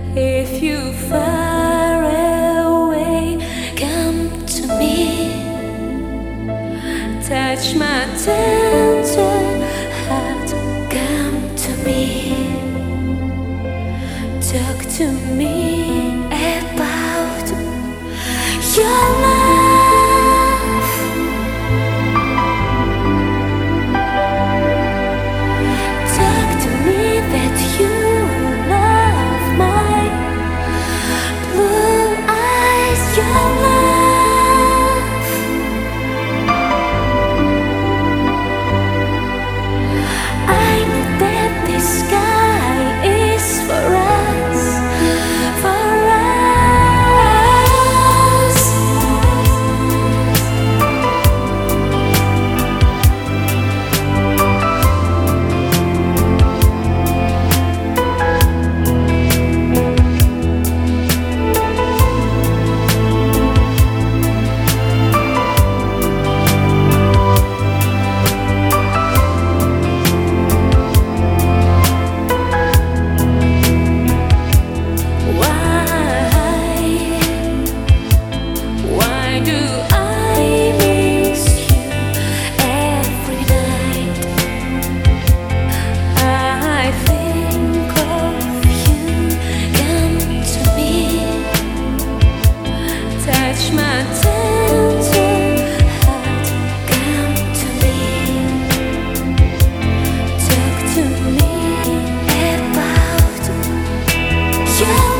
If you far away, come to me. Touch my tender heart, come to me. Talk to me about your love. Talk to me that you love my blue eyes, your love. I know that the sky is for us, for us. Why do I miss you every night? I think of you, come to me. Touch my tender heart, come to me. Talk to me about your